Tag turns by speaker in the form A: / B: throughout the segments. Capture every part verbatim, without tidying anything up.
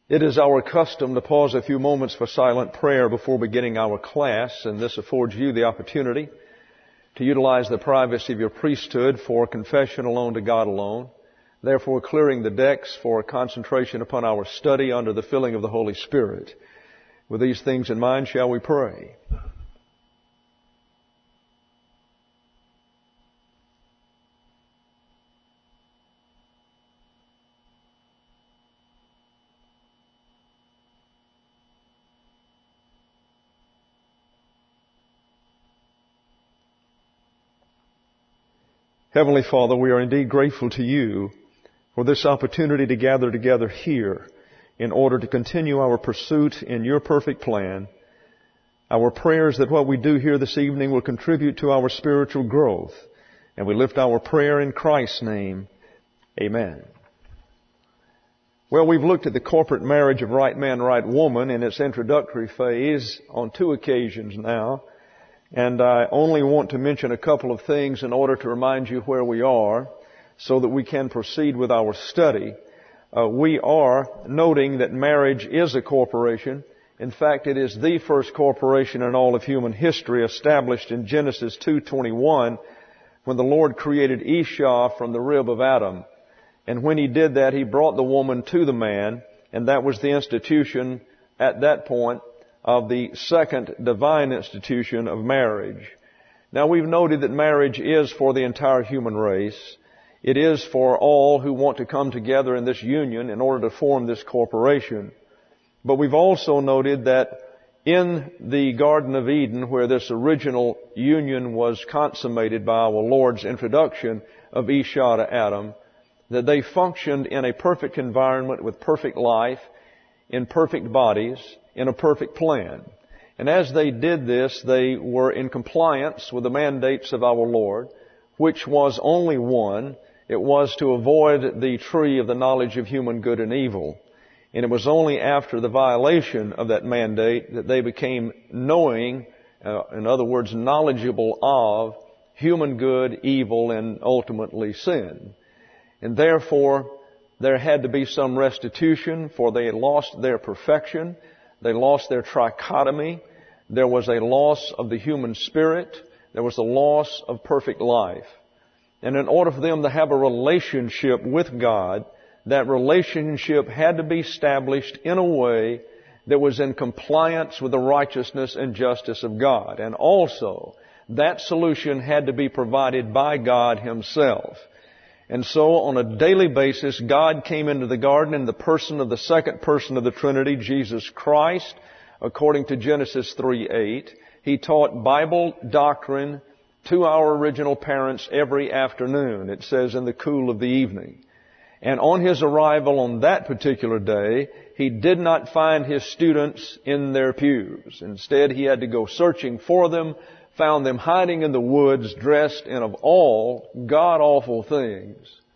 A: It is our custom to pause a few moments for silent prayer before beginning our class, and this affords you the opportunity to utilize the privacy of your priesthood for confession alone to God alone, therefore clearing the decks for concentration upon our study under the filling of the Holy Spirit. With these things in mind, shall we pray? Heavenly Father, we are indeed grateful to you for this opportunity to gather together here in order to continue our pursuit in your perfect plan. Our prayers that what we do here this evening will contribute to our spiritual growth. And we lift our prayer in Christ's name. Amen. Well, we've looked at the corporate marriage of right man, right woman in its introductory phase on two occasions now. And I only want to mention a couple of things in order to remind you where we are so that we can proceed with our study. Uh, we are noting that marriage is a corporation. In fact, it is the first corporation in all of human history, established in Genesis two twenty-one when the Lord created Esau from the rib of Adam. And when He did that, He brought the woman to the man, and that was the institution at that point of the second divine institution of marriage. Now, we've noted that marriage is for the entire human race. It is for all who want to come together in this union in order to form this corporation. But we've also noted that in the Garden of Eden, where this original union was consummated by our Lord's introduction of Esau to Adam, that they functioned in a perfect environment with perfect life, in perfect bodies, in a perfect plan. And as they did this, they were in compliance with the mandates of our Lord, which was only one. It was to avoid the tree of the knowledge of human good and evil. And it was only after the violation of that mandate that they became knowing, uh, in other words, knowledgeable of human good, evil, and ultimately sin. And therefore, there had to be some restitution, for they had lost their perfection. They lost their trichotomy. There was a loss of the human spirit. There was a loss of perfect life. And in order for them to have a relationship with God, that relationship had to be established in a way that was in compliance with the righteousness and justice of God. And also, that solution had to be provided by God Himself. And so, on a daily basis, God came into the garden in the person of the second person of the Trinity, Jesus Christ, according to Genesis three eight. He taught Bible doctrine to our original parents every afternoon, it says, in the cool of the evening. And on His arrival on that particular day, He did not find His students in their pews. Instead, He had to go searching for them, found them hiding in the woods, dressed in, of all god-awful things,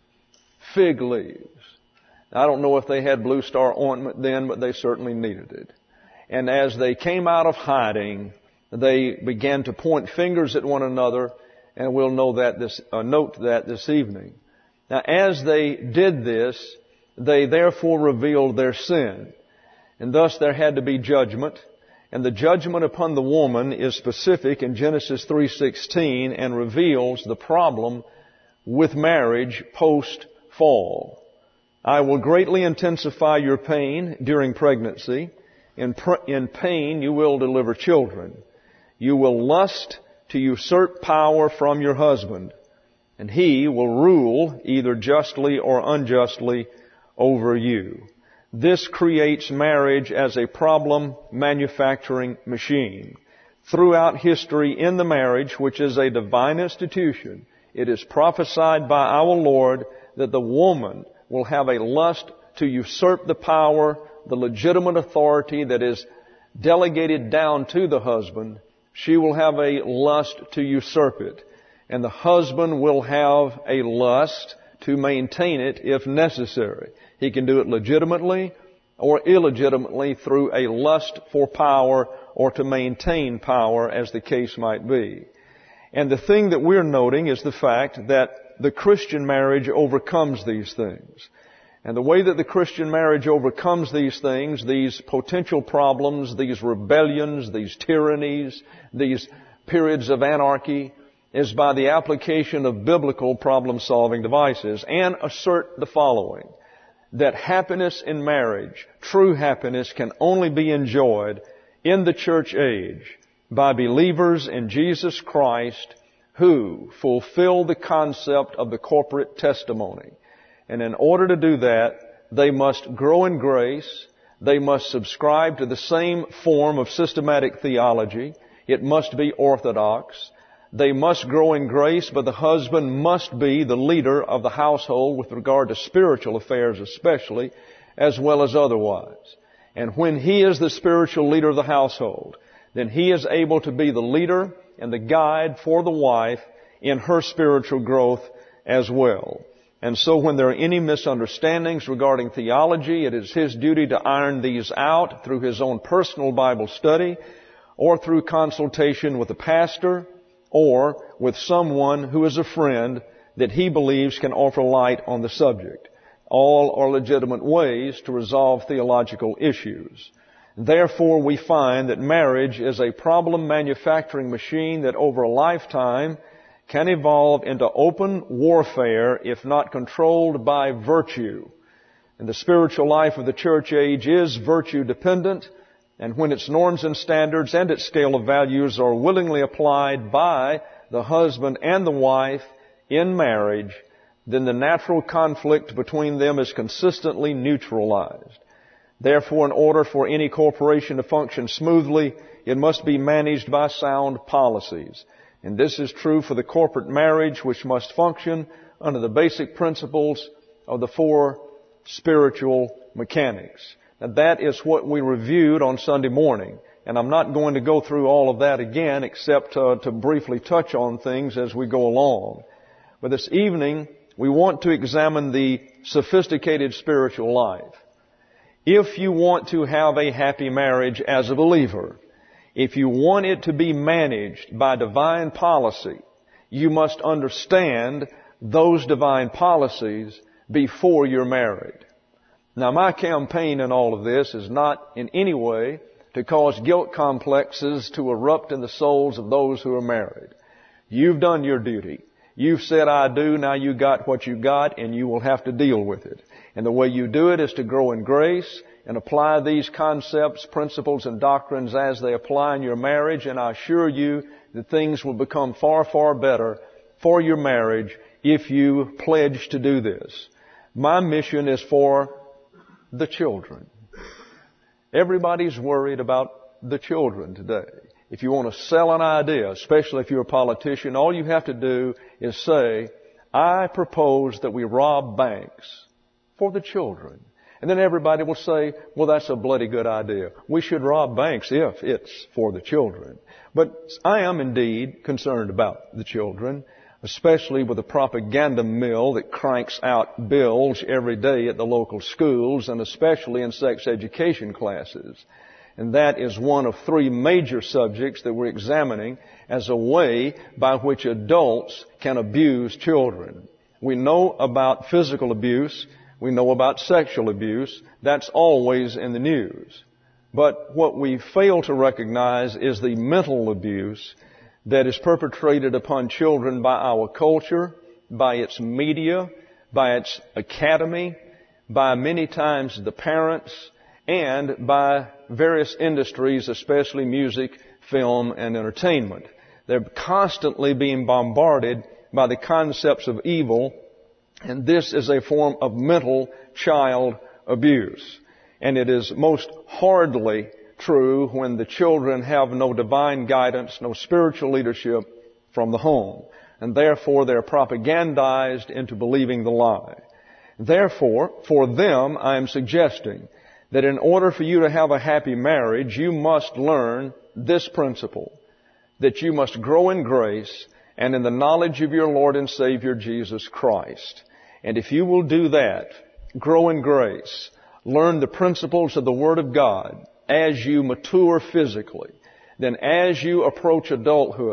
A: fig leaves. I don't know if they had Blue Star ointment then, but they certainly needed it. And as they came out of hiding, they began to point fingers at one another, and we'll know that this, uh, note that this evening. Now, as they did this, they therefore revealed their sin. And thus there had to be judgment. And the judgment upon the woman is specific in Genesis three sixteen and reveals the problem with marriage post-fall. I will greatly intensify your pain during pregnancy. In, pr- in pain you will deliver children. You will lust to usurp power from your husband, and he will rule either justly or unjustly over you. This creates marriage as a problem manufacturing machine. Throughout history in the marriage, which is a divine institution, it is prophesied by our Lord that the woman will have a lust to usurp the power, the legitimate authority that is delegated down to the husband. She will have a lust to usurp it. And the husband will have a lust to maintain it if necessary. He can do it legitimately or illegitimately through a lust for power or to maintain power, as the case might be. And the thing that we're noting is the fact that the Christian marriage overcomes these things. And the way that the Christian marriage overcomes these things, these potential problems, these rebellions, these tyrannies, these periods of anarchy, is by the application of biblical problem-solving devices, and assert the following: that happiness in marriage, true happiness, can only be enjoyed in the church age by believers in Jesus Christ who fulfill the concept of the corporate testimony. And in order to do that, they must grow in grace. They must subscribe to the same form of systematic theology. It must be orthodox. They must grow in grace, but the husband must be the leader of the household with regard to spiritual affairs especially, as well as otherwise. And when he is the spiritual leader of the household, then he is able to be the leader and the guide for the wife in her spiritual growth as well. And so when there are any misunderstandings regarding theology, it is his duty to iron these out through his own personal Bible study, or through consultation with the pastor, or with someone who is a friend that he believes can offer light on the subject. All are legitimate ways to resolve theological issues. Therefore, we find that marriage is a problem manufacturing machine that over a lifetime can evolve into open warfare if not controlled by virtue. And the spiritual life of the church age is virtue dependent, and when its norms and standards and its scale of values are willingly applied by the husband and the wife in marriage, then the natural conflict between them is consistently neutralized. Therefore, in order for any corporation to function smoothly, it must be managed by sound policies. And this is true for the corporate marriage, which must function under the basic principles of the four spiritual mechanics. Now, that is what we reviewed on Sunday morning. And I'm not going to go through all of that again, except uh, to briefly touch on things as we go along. But this evening, we want to examine the sophisticated spiritual life. If you want to have a happy marriage as a believer, if you want it to be managed by divine policy, you must understand those divine policies before you're married. Now, my campaign in all of this is not in any way to cause guilt complexes to erupt in the souls of those who are married. You've done your duty. You've said, I do, now you got what you got, and you will have to deal with it. And the way you do it is to grow in grace and apply these concepts, principles, and doctrines as they apply in your marriage, and I assure you that things will become far, far better for your marriage if you pledge to do this. My mission is for the children. Everybody's worried about the children today. If you want to sell an idea, especially if you're a politician, all you have to do is say, I propose that we rob banks for the children. And then everybody will say, well, that's a bloody good idea. We should rob banks if it's for the children. But I am indeed concerned about the children, especially with the propaganda mill that cranks out bills every day at the local schools, and especially in sex education classes. And that is one of three major subjects that we're examining as a way by which adults can abuse children. We know about physical abuse. We know about sexual abuse. That's always in the news. But what we fail to recognize is the mental abuse that is perpetrated upon children by our culture, by its media, by its academy, by many times the parents, and by various industries, especially music, film, and entertainment. They're constantly being bombarded by the concepts of evil, and this is a form of mental child abuse. And it is most hardly true when the children have no divine guidance, no spiritual leadership from the home. And therefore they're propagandized into believing the lie. Therefore, for them, I am suggesting that in order for you to have a happy marriage, you must learn this principle, that you must grow in grace and in the knowledge of your Lord and Savior Jesus Christ. And if you will do that, grow in grace, learn the principles of the Word of God as you mature physically, then as you approach adulthood,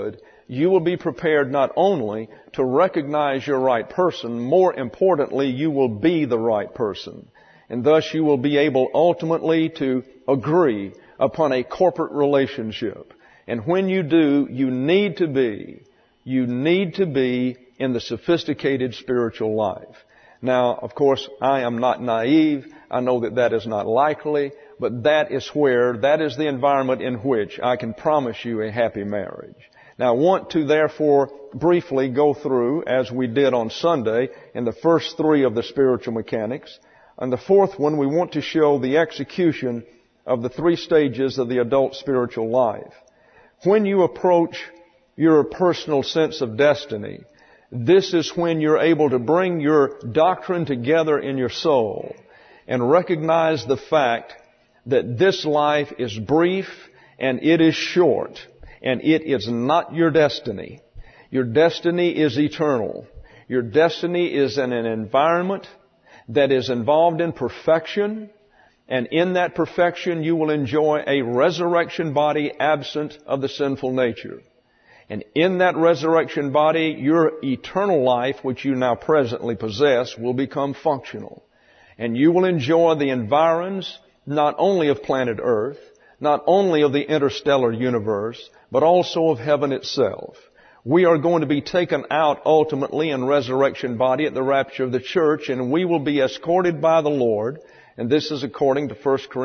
A: you will be prepared not only to recognize your right person, more importantly, you will be the right person. And thus you will be able ultimately to agree upon a corporate relationship. And when you do, you need to be, you need to be in the sophisticated spiritual life. Now, of course, I am not naive. I know that that is not likely, but that is where, that is the environment in which I can promise you a happy marriage. Now, I want to therefore briefly go through, as we did on Sunday, in the first three of the spiritual mechanics. And the fourth one, we want to show the execution of the three stages of the adult spiritual life. When you approach your personal sense of destiny, this is when you're able to bring your doctrine together in your soul and recognize the fact that this life is brief and it is short and it is not your destiny. Your destiny is eternal. Your destiny is in an environment that is involved in perfection, and in that perfection you will enjoy a resurrection body absent of the sinful nature. And in that resurrection body, your eternal life, which you now presently possess, will become functional. And you will enjoy the environs not only of planet Earth, not only of the interstellar universe, but also of heaven itself. We are going to be taken out ultimately in resurrection body at the rapture of the church, and we will be escorted by the Lord, and this is according to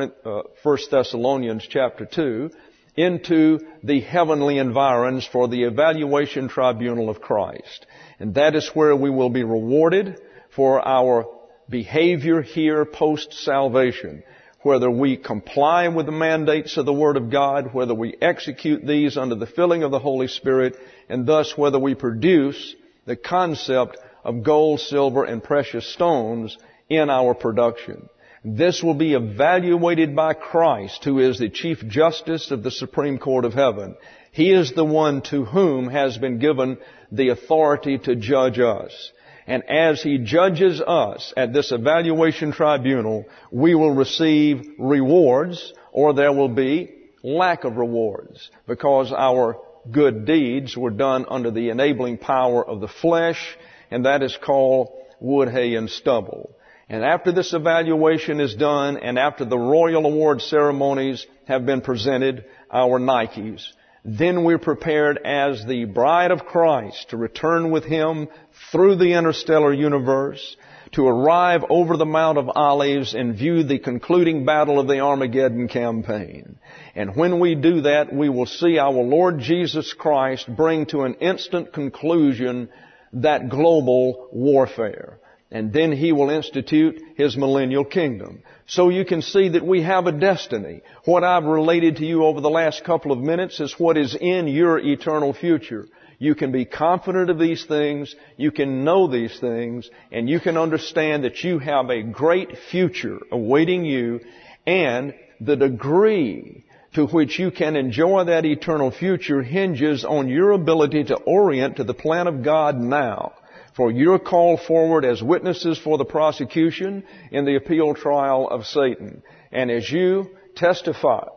A: First Thessalonians chapter two, into the heavenly environs for the evaluation tribunal of Christ. And that is where we will be rewarded for our behavior here post-salvation. Whether we comply with the mandates of the Word of God, whether we execute these under the filling of the Holy Spirit, and thus whether we produce the concept of gold, silver, and precious stones in our production. This will be evaluated by Christ, who is the Chief Justice of the Supreme Court of Heaven. He is the one to whom has been given the authority to judge us. And as He judges us at this evaluation tribunal, we will receive rewards, or there will be lack of rewards, because our good deeds were done under the enabling power of the flesh, and that is called wood, hay, and stubble. And after this evaluation is done, and after the royal award ceremonies have been presented, our Nikes, then we're prepared as the bride of Christ to return with Him through the interstellar universe, to arrive over the Mount of Olives and view the concluding battle of the Armageddon campaign. And when we do that, we will see our Lord Jesus Christ bring to an instant conclusion that global warfare. And then He will institute His millennial kingdom. So you can see that we have a destiny. What I've related to you over the last couple of minutes is what is in your eternal future. You can be confident of these things, you can know these things, and you can understand that you have a great future awaiting you, and the degree to which you can enjoy that eternal future hinges on your ability to orient to the plan of God now. For you're called forward as witnesses for the prosecution in the appeal trial of Satan. And as you testify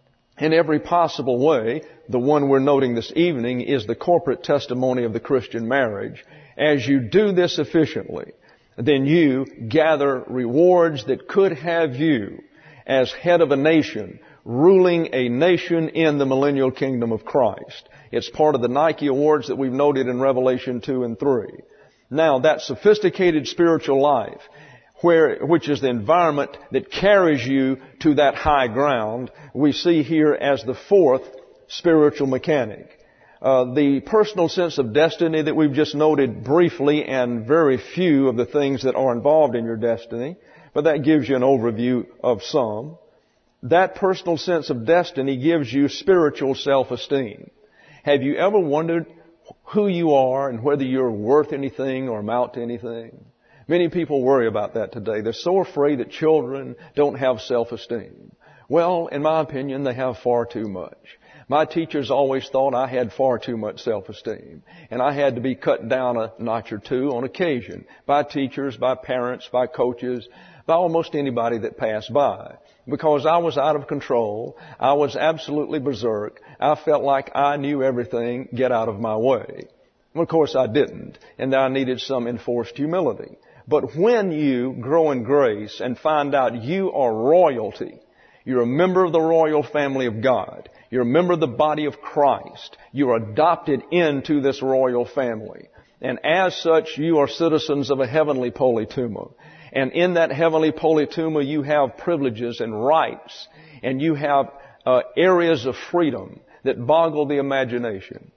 A: in every possible way, the one we're noting this evening is the corporate testimony of the Christian marriage. As you do this efficiently, then you gather rewards that could have you as head of a nation, ruling a nation in the millennial kingdom of Christ. It's part of the Nike Awards that we've noted in Revelation two and three. Now, that sophisticated spiritual life, where, which is the environment that carries you to that high ground, we see here as the fourth spiritual mechanic. Uh, the personal sense of destiny that we've just noted briefly, and very few of the things that are involved in your destiny, but that gives you an overview of some. That personal sense of destiny gives you spiritual self-esteem. Have you ever wondered who you are and whether you're worth anything or amount to anything? Many people worry about that today. They're so afraid that children don't have self-esteem. Well, in my opinion, they have far too much. My teachers always thought I had far too much self-esteem, and I had to be cut down a notch or two on occasion by teachers, by parents, by coaches, by almost anybody that passed by. because I was out of control. I was absolutely berserk. I felt like I knew everything. Get out of my way. Well, of course I didn't, and I needed some enforced humility. But when you grow in grace and find out you are royalty, you're a member of the royal family of God, you're a member of the body of Christ, you're adopted into this royal family, and as such you are citizens of a heavenly politeuma. And in that heavenly politeuma you have privileges and rights, and you have uh, areas of freedom that boggle the imagination.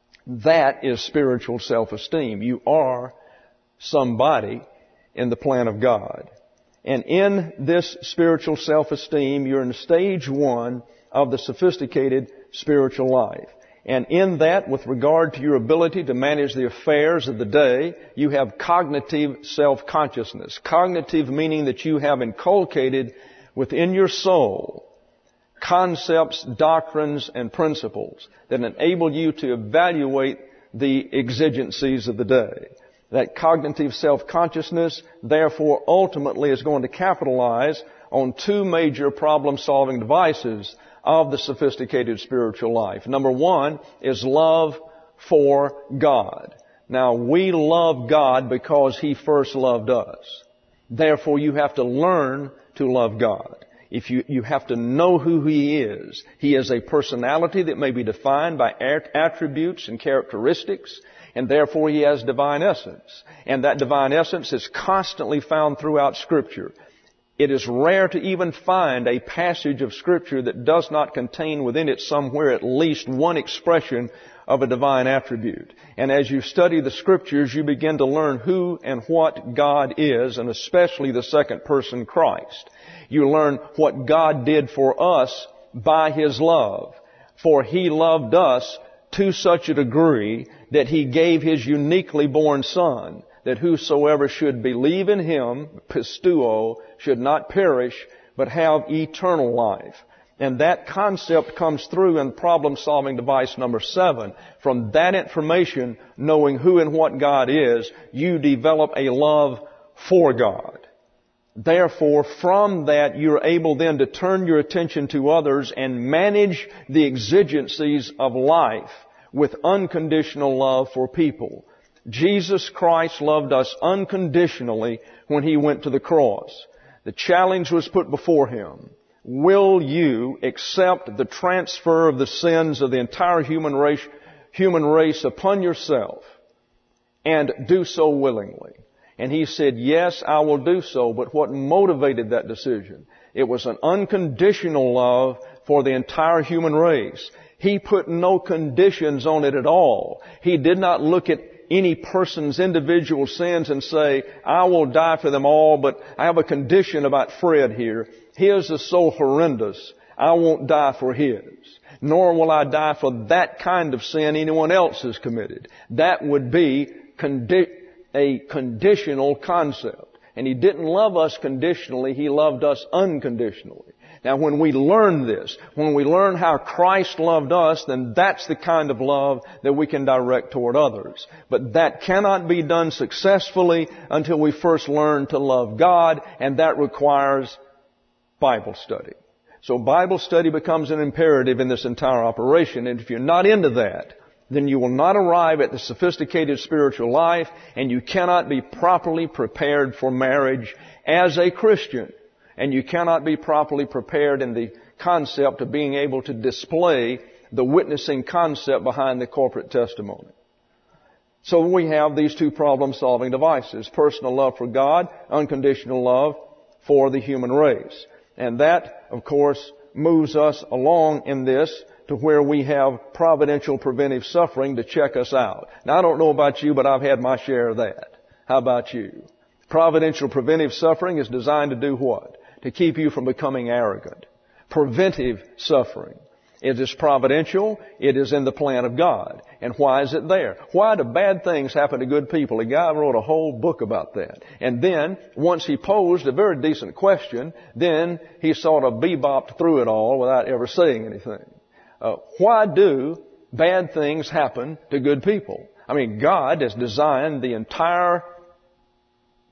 A: That is spiritual self-esteem. You are somebody in the plan of God. And in this spiritual self-esteem, you're in stage one of the sophisticated spiritual life. And in that, with regard to your ability to manage the affairs of the day, you have cognitive self-consciousness. Cognitive meaning that you have inculcated within your soul concepts, doctrines, and principles that enable you to evaluate the exigencies of the day. That cognitive self-consciousness, therefore, ultimately is going to capitalize on two major problem-solving devices of the sophisticated spiritual life. Number one is love for God. Now, we love God because He first loved us. Therefore, you have to learn to love God. If you, you have to know who He is. He is a personality that may be defined by attributes and characteristics, and therefore He has divine essence. And that divine essence is constantly found throughout Scripture. It is rare to even find a passage of Scripture that does not contain within it somewhere at least one expression of a divine attribute. And as you study the Scriptures, you begin to learn who and what God is, and especially the second person, Christ. You learn what God did for us by His love. For He loved us to such a degree that He gave His uniquely born Son, that whosoever should believe in Him, pistuo, should not perish, but have eternal life. And that concept comes through in problem-solving device number seven. From that information, knowing who and what God is, you develop a love for God. Therefore, from that, you're able then to turn your attention to others and manage the exigencies of life with unconditional love for people. Jesus Christ loved us unconditionally when He went to the cross. The challenge was put before Him. Will you accept the transfer of the sins of the entire human race, human race upon yourself and do so willingly? And He said, yes, I will do so. But what motivated that decision? It was an unconditional love for the entire human race. He put no conditions on it at all. He did not look at any person's individual sins and say, I will die for them all, but I have a condition about Fred here. His is so horrendous, I won't die for his. Nor will I die for that kind of sin anyone else has committed. That would be condi- a conditional concept. And He didn't love us conditionally, He loved us unconditionally. Now, when we learn this, when we learn how Christ loved us, then that's the kind of love that we can direct toward others. But that cannot be done successfully until we first learn to love God, and that requires Bible study. So Bible study becomes an imperative in this entire operation, and if you're not into that, then you will not arrive at the sophisticated spiritual life, and you cannot be properly prepared for marriage as a Christian. And you cannot be properly prepared in the concept of being able to display the witnessing concept behind the corporate testimony. So we have these two problem-solving devices: personal love for God, unconditional love for the human race. And that, of course, moves us along in this to where we have providential preventive suffering to check us out. Now, I don't know about you, but I've had my share of that. How about you? Providential preventive suffering is designed to do what? To keep you from becoming arrogant. Preventive suffering. It is providential. It is in the plan of God. And why is it there? Why do bad things happen to good people? A guy wrote a whole book about that. And then, once he posed a very decent question, then he sort of bebopped through it all without ever saying anything. Uh, why do bad things happen to good people? I mean, God has designed the entire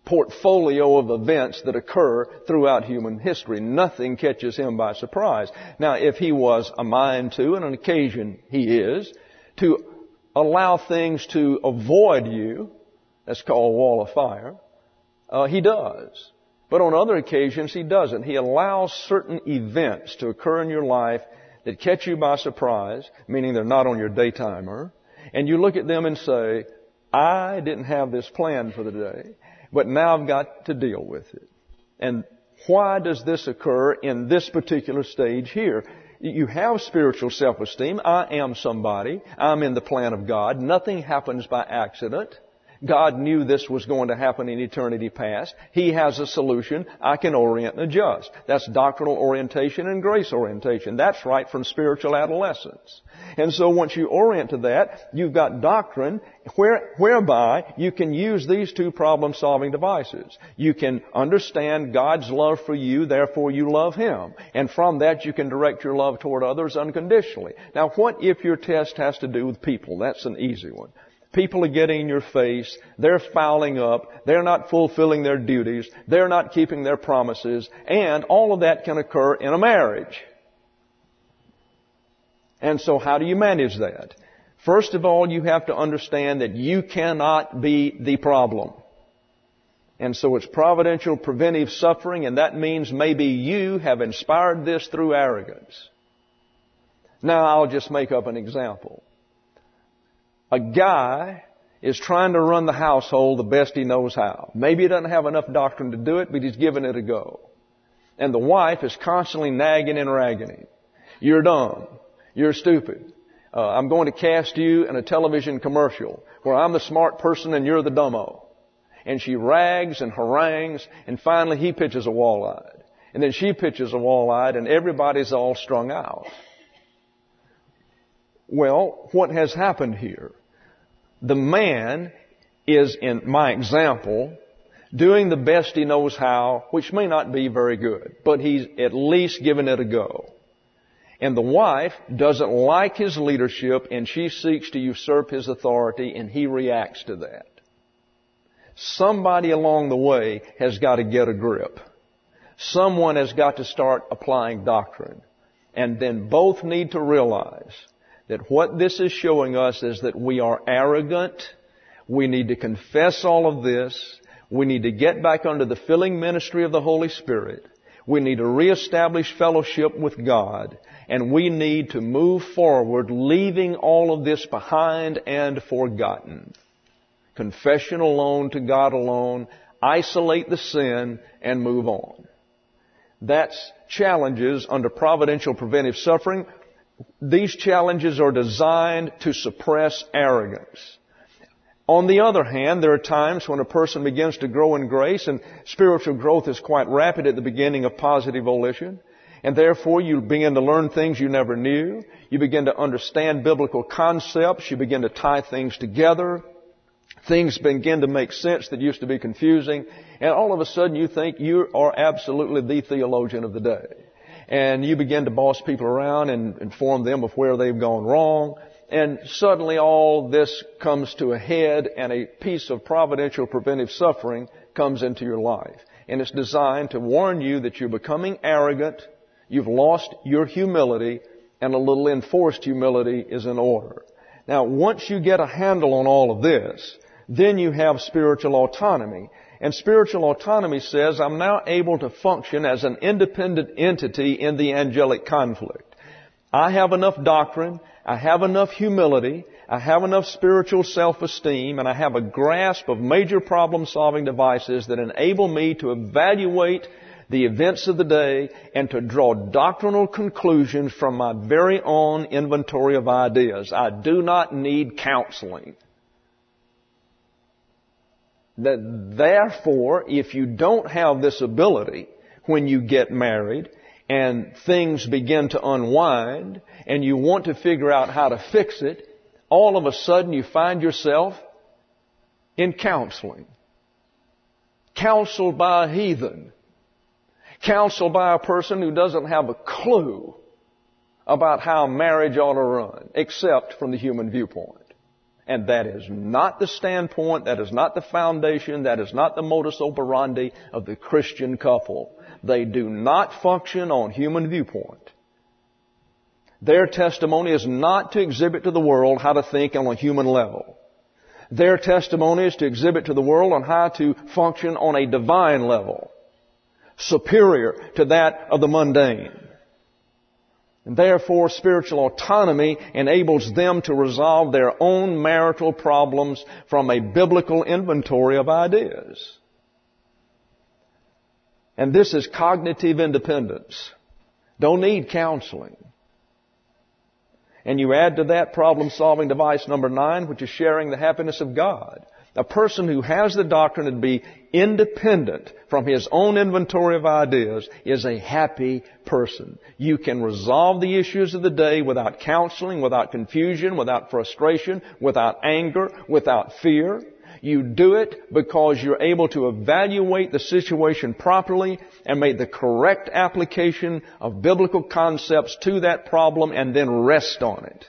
A: portfolio of events that occur throughout human history. Nothing catches him by surprise. Now, if he was a mind to, and on occasion he is, to allow things to avoid you, that's called a wall of fire, uh, he does. But on other occasions he doesn't. He allows certain events to occur in your life that catch you by surprise, meaning they're not on your day timer, and you look at them and say, I didn't have this planned for the day, but now I've got to deal with it. And why does this occur in this particular stage here? You have spiritual self-esteem. I am somebody. I'm in the plan of God. Nothing happens by accident. God knew this was going to happen in eternity past. He has a solution. I can orient and adjust. That's doctrinal orientation and grace orientation. That's right from spiritual adolescence. And so once you orient to that, you've got doctrine where, whereby you can use these two problem-solving devices. You can understand God's love for you, therefore you love Him. And from that you can direct your love toward others unconditionally. Now, what if your test has to do with people? That's an easy one. People are getting in your face. They're fouling up. They're not fulfilling their duties. They're not keeping their promises. And all of that can occur in a marriage. And so how do you manage that? First of all, you have to understand that you cannot be the problem. And so it's providential preventive suffering, and that means maybe you have inspired this through arrogance. Now, I'll just make up an example. A guy is trying to run the household the best he knows how. Maybe he doesn't have enough doctrine to do it, but he's giving it a go. And the wife is constantly nagging and ragging him. You're dumb. You're stupid. Uh, I'm going to cast you in a television commercial where I'm the smart person and you're the dumbo. And she rags and harangues, and finally he pitches a wall-eyed. And then she pitches a wall-eyed, and everybody's all strung out. Well, what has happened here? The man is, in my example, doing the best he knows how, which may not be very good, but he's at least given it a go. And the wife doesn't like his leadership, and she seeks to usurp his authority, and he reacts to that. Somebody along the way has got to get a grip. Someone has got to start applying doctrine. And then both need to realize that what this is showing us is that we are arrogant. We need to confess all of this. We need to get back under the filling ministry of the Holy Spirit. We need to reestablish fellowship with God. And we need to move forward, leaving all of this behind and forgotten. Confession alone to God alone. Isolate the sin and move on. That's challenges under providential preventive suffering. These challenges are designed to suppress arrogance. On the other hand, there are times when a person begins to grow in grace, and spiritual growth is quite rapid at the beginning of positive volition, and therefore you begin to learn things you never knew. You begin to understand biblical concepts. You begin to tie things together. Things begin to make sense that used to be confusing, and all of a sudden you think you are absolutely the theologian of the day. And you begin to boss people around and inform them of where they've gone wrong. And suddenly all this comes to a head, and a piece of providential preventive suffering comes into your life. And it's designed to warn you that you're becoming arrogant, you've lost your humility, and a little enforced humility is in order. Now, once you get a handle on all of this, then you have spiritual autonomy. And spiritual autonomy says, I'm now able to function as an independent entity in the angelic conflict. I have enough doctrine, I have enough humility, I have enough spiritual self-esteem, and I have a grasp of major problem-solving devices that enable me to evaluate the events of the day and to draw doctrinal conclusions from my very own inventory of ideas. I do not need counseling. That therefore, if you don't have this ability when you get married and things begin to unwind and you want to figure out how to fix it, all of a sudden you find yourself in counseling. Counseled by a heathen. Counseled by a person who doesn't have a clue about how marriage ought to run, except from the human viewpoint. And that is not the standpoint, that is not the foundation, that is not the modus operandi of the Christian couple. They do not function on human viewpoint. Their testimony is not to exhibit to the world how to think on a human level. Their testimony is to exhibit to the world on how to function on a divine level, superior to that of the mundane. And therefore, spiritual autonomy enables them to resolve their own marital problems from a biblical inventory of ideas. And this is cognitive independence. Don't need counseling. And you add to that problem-solving device number nine, which is sharing the happiness of God. A person who has the doctrine to be independent from his own inventory of ideas is a happy person. You can resolve the issues of the day without counseling, without confusion, without frustration, without anger, without fear. You do it because you're able to evaluate the situation properly and make the correct application of biblical concepts to that problem and then rest on it.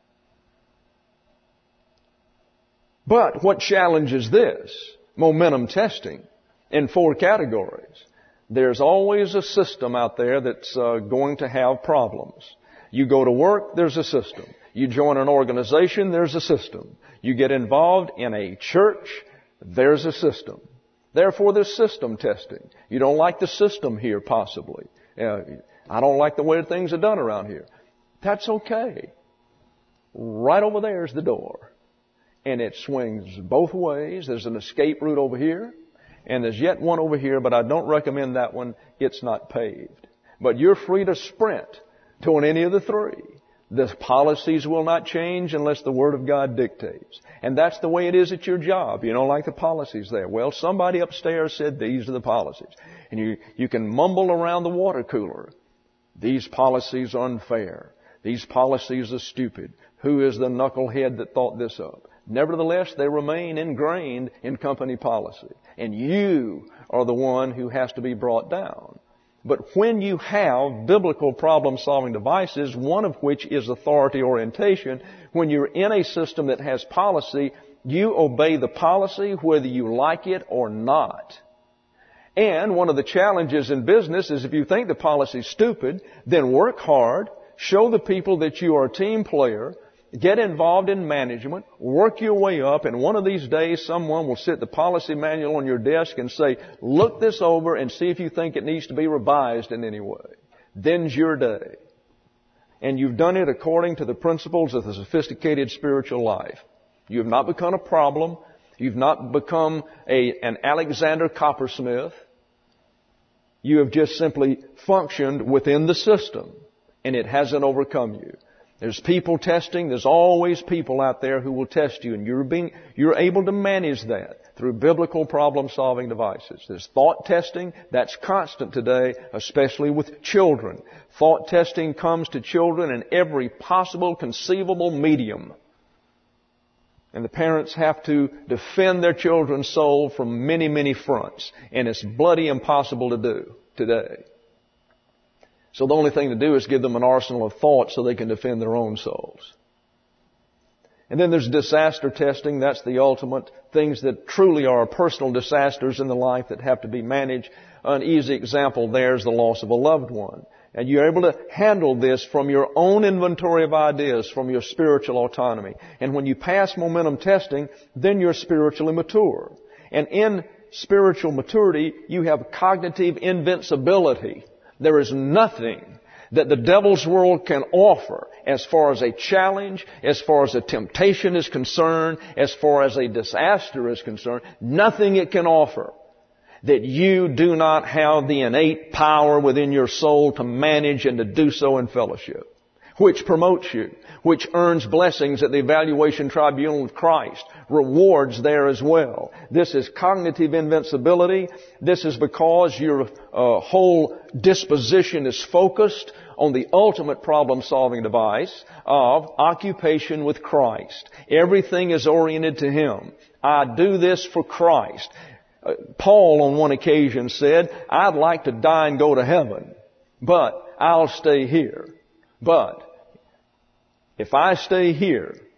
A: But what challenges this? Momentum testing in four categories. There's always a system out there that's uh, going to have problems. You go to work, there's a system. You join an organization, there's a system. You get involved in a church, there's a system. Therefore, there's system testing. You don't like the system here, possibly. Uh, I don't like the way things are done around here. That's okay. Right over there is the door. And it swings both ways. There's an escape route over here, and there's yet one over here, but I don't recommend that one. It's not paved. But you're free to sprint to any of the three. The policies will not change unless the Word of God dictates. And that's the way it is at your job. You don't like the policies there. Well, somebody upstairs said these are the policies. And you, you can mumble around the water cooler. These policies are unfair. These policies are stupid. Who is the knucklehead that thought this up? Nevertheless, they remain ingrained in company policy. And you are the one who has to be brought down. But when you have biblical problem-solving devices, one of which is authority orientation, when you're in a system that has policy, you obey the policy whether you like it or not. And one of the challenges in business is if you think the policy is stupid, then work hard, show the people that you are a team player, get involved in management, work your way up, and one of these days someone will sit the policy manual on your desk and say, look this over and see if you think it needs to be revised in any way. Then's your day. And you've done it according to the principles of the sophisticated spiritual life. You have not become a problem. You've not become a, an Alexander Coppersmith. You have just simply functioned within the system, and it hasn't overcome you. There's people testing. There's always people out there who will test you, and you're being, you're able to manage that through biblical problem-solving devices. There's thought testing. That's constant today, especially with children. Thought testing comes to children in every possible conceivable medium. And the parents have to defend their children's soul from many, many fronts. And it's bloody impossible to do today. So the only thing to do is give them an arsenal of thought so they can defend their own souls. And then there's disaster testing. That's the ultimate. Things that truly are personal disasters in the life that have to be managed. An easy example there is the loss of a loved one. And you're able to handle this from your own inventory of ideas, from your spiritual autonomy. And when you pass momentum testing, then you're spiritually mature. And in spiritual maturity, you have cognitive invincibility. There is nothing that the devil's world can offer as far as a challenge, as far as a temptation is concerned, as far as a disaster is concerned. Nothing it can offer that you do not have the innate power within your soul to manage and to do so in fellowship, which promotes you, which earns blessings at the evaluation tribunal of Christ, rewards there as well. This is cognitive invincibility. This is because your uh, whole disposition is focused on the ultimate problem-solving device of occupation with Christ. Everything is oriented to Him. I do this for Christ. Uh, Paul on one occasion said, I'd like to die and go to heaven, but I'll stay here. But if I stay here,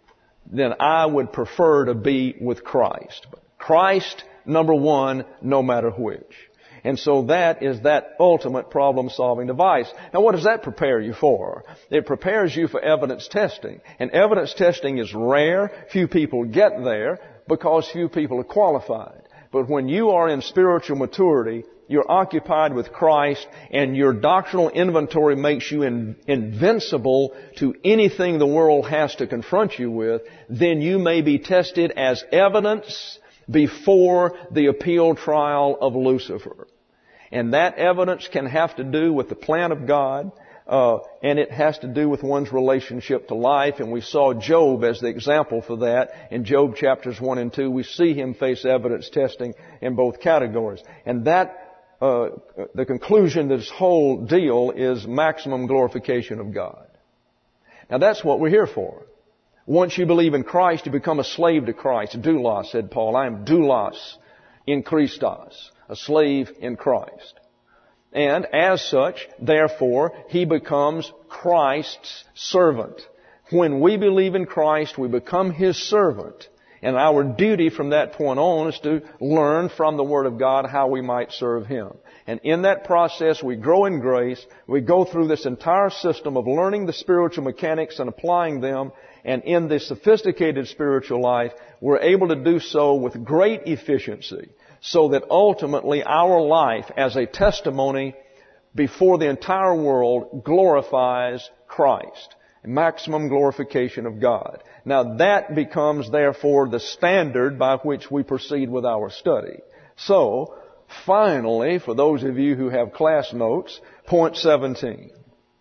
A: then I would prefer to be with Christ. Christ, number one, no matter which. And so that is that ultimate problem-solving device. Now what does that prepare you for? It prepares you for evidence testing. And evidence testing is rare. Few people get there because few people are qualified. But when you are in spiritual maturity, you're occupied with Christ, and your doctrinal inventory makes you in, invincible to anything the world has to confront you with, then you may be tested as evidence before the appeal trial of Lucifer. And that evidence can have to do with the plan of God, uh, and it has to do with one's relationship to life. And we saw Job as the example for that. In Job chapters one and two, we see him face evidence testing in both categories. And that Uh, the conclusion to this whole deal is maximum glorification of God. Now that's what we're here for. Once you believe in Christ, you become a slave to Christ. Doulos, said Paul. I am doulos in Christos, a slave in Christ. And as such, therefore, he becomes Christ's servant. When we believe in Christ, we become His servant. And our duty from that point on is to learn from the Word of God how we might serve Him. And in that process, we grow in grace. We go through this entire system of learning the spiritual mechanics and applying them. And in this sophisticated spiritual life, we're able to do so with great efficiency, so that ultimately our life as a testimony before the entire world glorifies Christ. Maximum glorification of God. Now that becomes therefore the standard by which we proceed with our study. So, finally, for those of you who have class notes, point seventeen.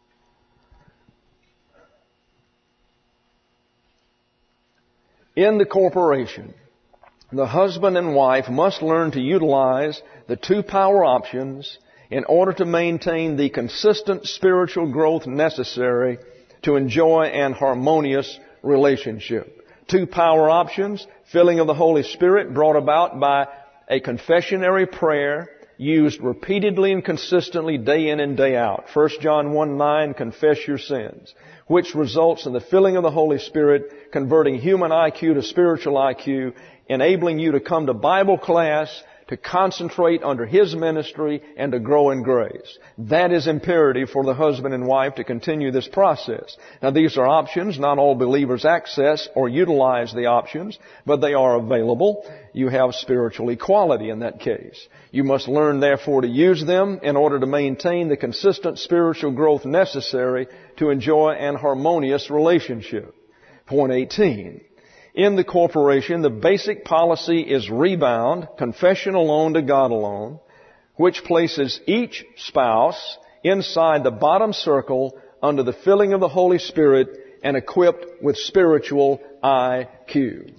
A: In the corporation, the husband and wife must learn to utilize the two power options in order to maintain the consistent spiritual growth necessary to enjoy an harmonious relationship. Two power options: filling of the Holy Spirit brought about by a confessionary prayer used repeatedly and consistently day in and day out. First John one nine, confess your sins, which results in the filling of the Holy Spirit, converting human I Q to spiritual I Q, enabling you to come to Bible class, to concentrate under His ministry, and to grow in grace. That is imperative for the husband and wife to continue this process. Now these are options. Not all believers access or utilize the options, but they are available. You have spiritual equality in that case. You must learn therefore to use them in order to maintain the consistent spiritual growth necessary to enjoy an harmonious relationship. Point eighteen. In the corporation, the basic policy is rebound, confession alone to God alone, which places each spouse inside the bottom circle under the filling of the Holy Spirit and equipped with spiritual I Q.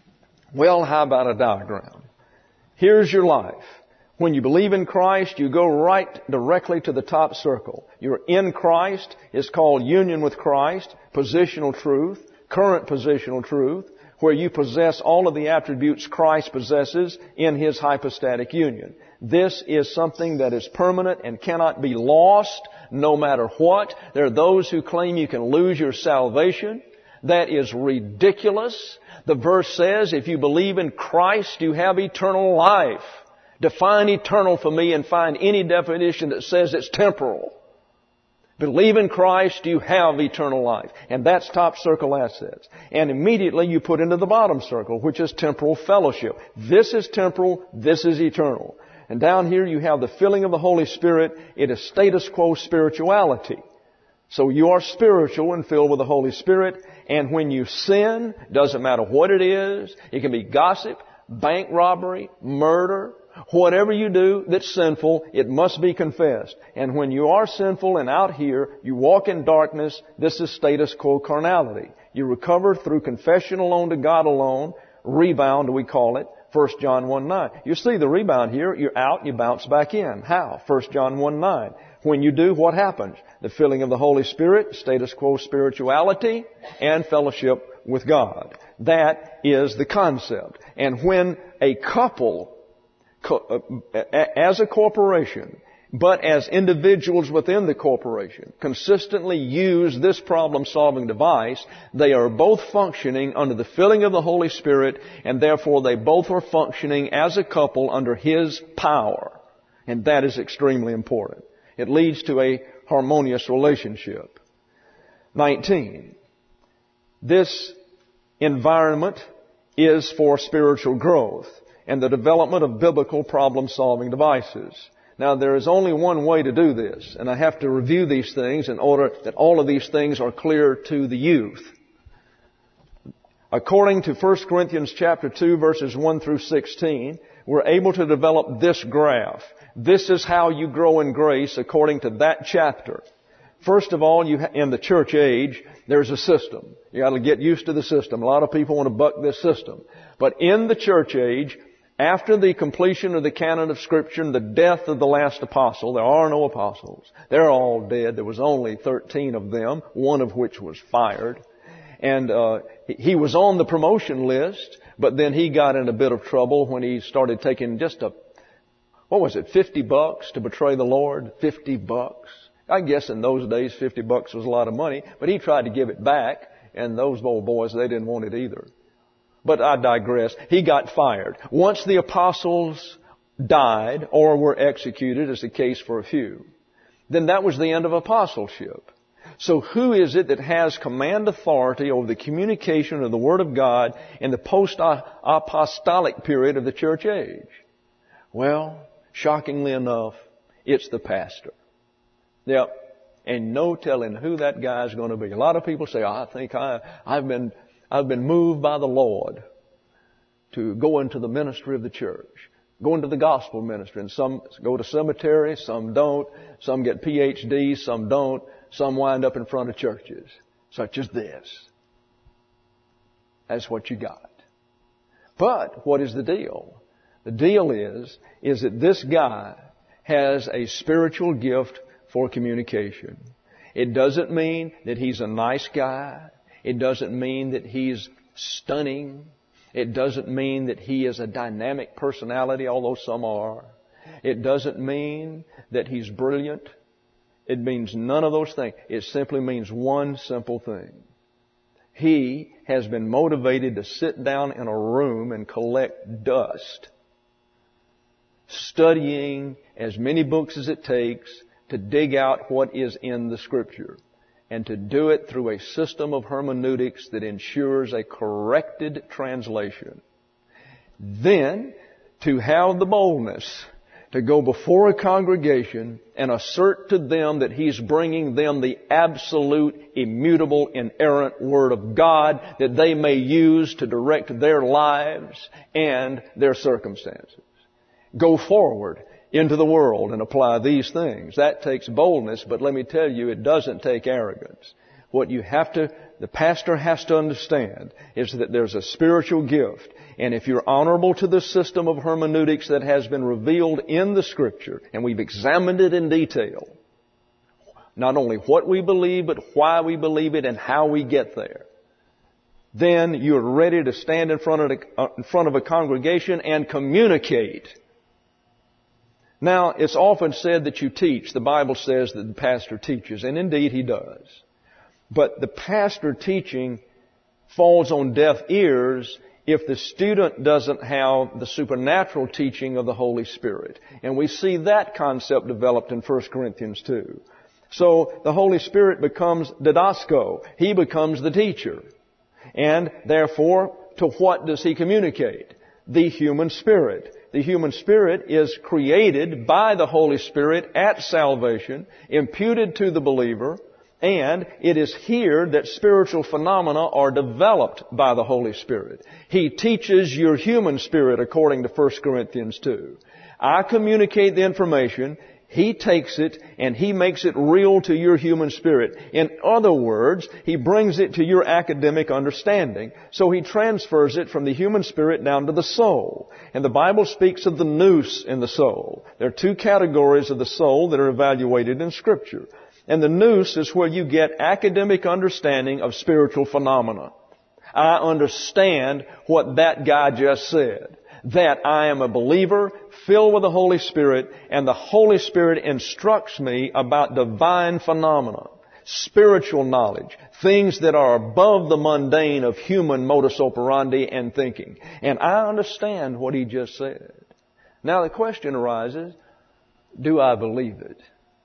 A: Well, how about a diagram? Here's your life. When you believe in Christ, you go right directly to the top circle. You're in Christ. It's called union with Christ, positional truth, current positional truth, where you possess all of the attributes Christ possesses in His hypostatic union. This is something that is permanent and cannot be lost no matter what. There are those who claim you can lose your salvation. That is ridiculous. The verse says, if you believe in Christ, you have eternal life. Define eternal for me and find any definition that says it's temporal. Believe in Christ, you have eternal life. And that's top circle assets. And immediately you put into the bottom circle, which is temporal fellowship. This is temporal, this is eternal. And down here you have the filling of the Holy Spirit. It is status quo spirituality. So you are spiritual and filled with the Holy Spirit. And when you sin, doesn't matter what it is, it can be gossip, bank robbery, murder, whatever you do that's sinful, it must be confessed. And when you are sinful and out here, you walk in darkness, this is status quo carnality. You recover through confession alone to God alone. Rebound, we call it. First John one nine. You see the rebound here. You're out and you bounce back in. How? First John one nine. When you do, what happens? The filling of the Holy Spirit, status quo spirituality, and fellowship with God. That is the concept. And when a couple, as a corporation, but as individuals within the corporation consistently use this problem-solving device, they are both functioning under the filling of the Holy Spirit, and therefore they both are functioning as a couple under His power. And that is extremely important. It leads to a harmonious relationship. nineteen. This environment is for spiritual growth and the development of biblical problem-solving devices. Now, there is only one way to do this, and I have to review these things in order that all of these things are clear to the youth. According to First Corinthians chapter two, verses one through sixteen, we're able to develop this graph. This is how you grow in grace according to that chapter. First of all, you ha- in the church age, there's a system. You got to get used to the system. A lot of people want to buck this system. But in the church age, after the completion of the canon of Scripture and the death of the last apostle, there are no apostles. They're all dead. There was only thirteen of them, one of which was fired. And uh, he was on the promotion list, but then he got in a bit of trouble when he started taking just a, what was it, fifty bucks to betray the Lord? fifty bucks. I guess in those days fifty bucks was a lot of money, but he tried to give it back, and those old boys, they didn't want it either. But I digress. He got fired. Once the apostles died or were executed, as the case for a few, then that was the end of apostleship. So who is it that has command authority over the communication of the Word of God in the post-apostolic period of the church age? Well, shockingly enough, it's the pastor. Yep. And no telling who that guy's going to be. A lot of people say, oh, I think I, I've been, I've been moved by the Lord to go into the ministry of the church, go into the gospel ministry. And some go to cemetery, some don't. Some get P H Ds, some don't. Some wind up in front of churches, such as this. That's what you got. But what is the deal? The deal is, is that this guy has a spiritual gift for communication. It doesn't mean that he's a nice guy. It doesn't mean that he's stunning. It doesn't mean that he is a dynamic personality, although some are. It doesn't mean that he's brilliant. It means none of those things. It simply means one simple thing. He has been motivated to sit down in a room and collect dust, studying as many books as it takes to dig out what is in the Scripture, and to do it through a system of hermeneutics that ensures a corrected translation. Then, to have the boldness to go before a congregation and assert to them that he's bringing them the absolute, immutable, inerrant Word of God that they may use to direct their lives and their circumstances. Go forward into the world and apply these things. That takes boldness, but let me tell you, it doesn't take arrogance. What you have to, the pastor has to understand is that there's a spiritual gift. And if you're honorable to the system of hermeneutics that has been revealed in the Scripture, and we've examined it in detail, not only what we believe, but why we believe it and how we get there, then you're ready to stand in front of a, in front of a congregation and communicate. Now, it's often said that you teach. The Bible says that the pastor teaches, and indeed he does. But the pastor teaching falls on deaf ears if the student doesn't have the supernatural teaching of the Holy Spirit. And we see that concept developed in First Corinthians two. So the Holy Spirit becomes didasko. He becomes the teacher. And therefore, to what does he communicate? The human spirit. The human spirit is created by the Holy Spirit at salvation, imputed to the believer, and it is here that spiritual phenomena are developed by the Holy Spirit. He teaches your human spirit according to First Corinthians two. I communicate the information. He takes it and He makes it real to your human spirit. In other words, He brings it to your academic understanding. So He transfers it from the human spirit down to the soul. And the Bible speaks of the nous in the soul. There are two categories of the soul that are evaluated in Scripture. And the nous is where you get academic understanding of spiritual phenomena. I understand what that guy just said. that I am a believer filled with the Holy Spirit, and the Holy Spirit instructs me about divine phenomena, spiritual knowledge, things that are above the mundane of human modus operandi and thinking. And I understand what he just said. Now the question arises, do I believe it?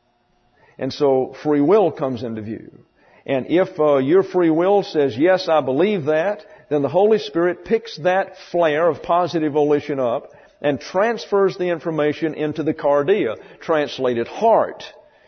A: And so free will comes into view. And if uh, your free will says, yes, I believe that, then the Holy Spirit picks that flare of positive volition up and transfers the information into the cardia, translated heart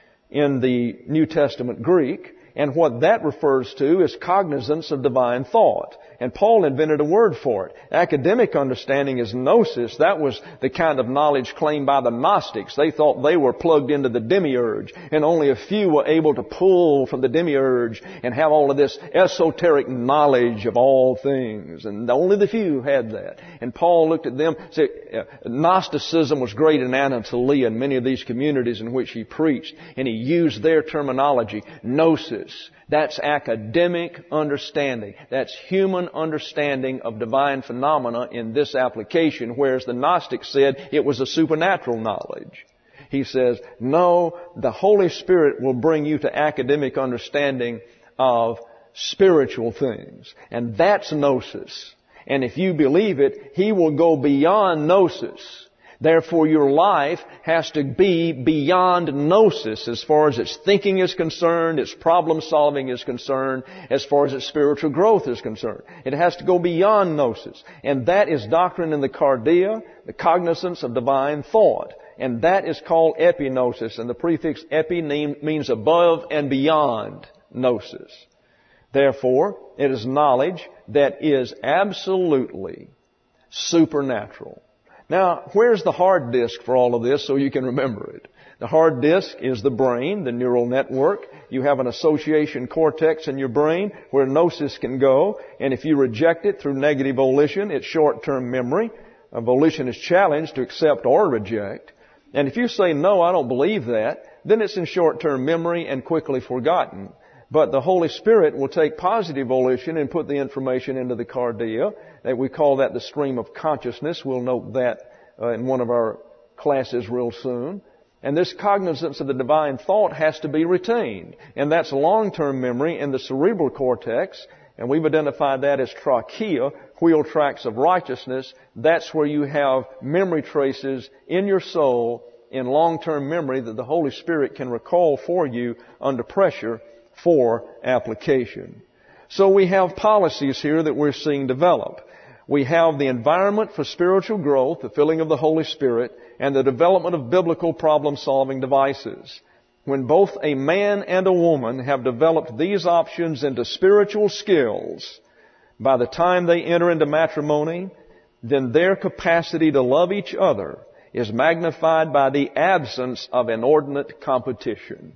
A: in the New Testament Greek. And what that refers to is cognizance of divine thought. And Paul invented a word for it. Academic understanding is gnosis. That was the kind of knowledge claimed by the Gnostics. They thought they were plugged into the demiurge, and only a few were able to pull from the demiurge and have all of this esoteric knowledge of all things. And only the few had that. And Paul looked at them, said, Gnosticism was great in Anatolia and many of these communities in which he preached, and he used their terminology, gnosis. That's academic understanding. That's human understanding of divine phenomena in this application, whereas the Gnostics said it was a supernatural knowledge. He says, no, the Holy Spirit will bring you to academic understanding of spiritual things. And that's gnosis. And if you believe it, He will go beyond gnosis. Therefore, your life has to be beyond gnosis as far as its thinking is concerned, its problem solving is concerned, as far as its spiritual growth is concerned. It has to go beyond gnosis. And that is doctrine in the cardia, the cognizance of divine thought. And that is called epignosis. And the prefix epi means above and beyond gnosis. Therefore, it is knowledge that is absolutely supernatural. Now, where's the hard disk for all of this so you can remember it? The hard disk is the brain, the neural network. You have an association cortex in your brain where gnosis can go. And if you reject it through negative volition, it's short-term memory. A volition is challenged to accept or reject. And if you say, no, I don't believe that, then it's in short-term memory and quickly forgotten. But the Holy Spirit will take positive volition and put the information into the cardia. We call that the stream of consciousness. We'll note that uh, in one of our classes real soon. And this cognizance of the divine thought has to be retained. And that's long-term memory in the cerebral cortex. And we've identified that as trachea, wheel tracks of righteousness. That's where you have memory traces in your soul in long-term memory that the Holy Spirit can recall for you under pressure for application. So we have policies here that we're seeing develop. We have the environment for spiritual growth, the filling of the Holy Spirit, and the development of biblical problem-solving devices. When both a man and a woman have developed these options into spiritual skills, by the time they enter into matrimony, then their capacity to love each other is magnified by the absence of inordinate competition.